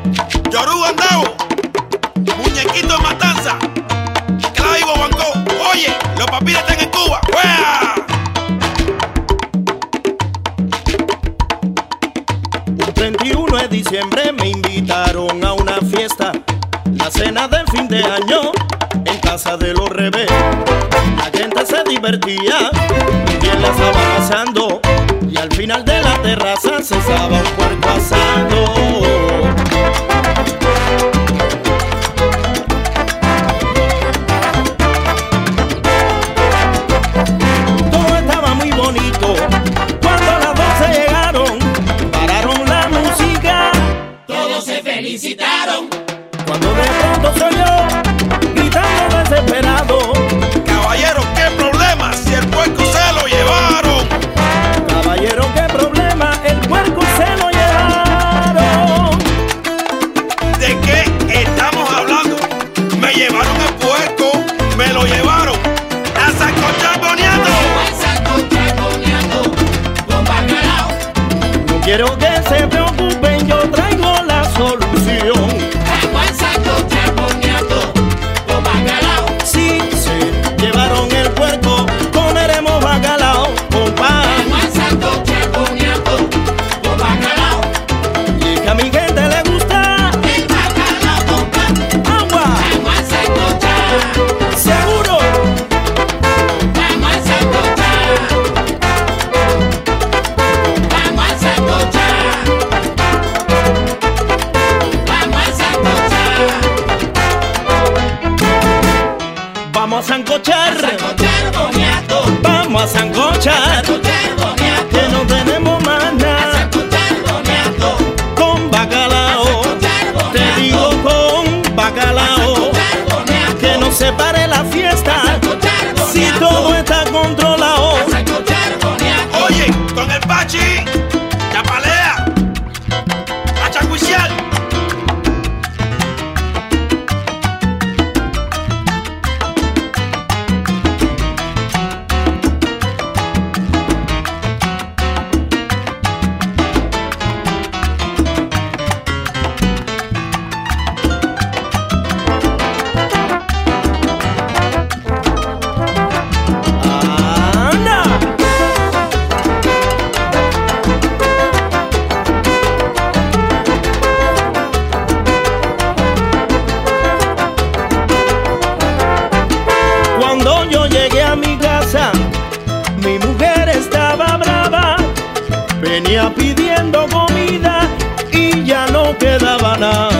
Yoruba andao, muñequito de matanza, Clavivo Bancó. Oye, los papiles están en Cuba. ¡Wea! Un 31 de diciembre me invitaron a una fiesta, la cena del fin de año en casa de los Revés. La gente se divertía y bien la estaba pasando, y al final de la terraza se estaba un puerco asado. Todo estaba muy bonito cuando las 12 llegaron, pararon la música, Todos se felicitaron. cuando de pronto soy yo gritando desesperado. Caballero, ¿qué problema si el puerco se lo llevaron? Caballero, qué problema, el puerco se lo llevaron. ¿De qué estamos hablando? Me llevaron el puerco, me lo llevaron. ¡A sancochar boniato! Buen sancocho boniato con bacalao. No quiero que se preocupen, yo traigo la solución. Buen sancocho boniato con bacalao. Si se llevaron el puerco, comeremos bacalao con pan. Buen sancocho boniato con bacalao. Y que a mi gente le gusta El bacalao con pan. agua, Buen sancocho. seguro. Vamos a sancochar. Vamos a sancochar. Vamos a sancochar. Vamos a sancochar, Sancochar boniato. vamos a sancochar, Sancochar boniato. que no tenemos más nada. Sancochar boniato. Con bacalao, Sancochar te digo boniato. con bacalao, Sancochar boniato. que no se pare la fiesta, Sancochar si boniato. todo está controlado. Sancochar boniato. Oye, con el bachi, la palea, a chacuiciar. Anda. Cuando yo llegué a mi casa, mi mujer estaba brava, venía pidiendo comida y ya no quedaba nada.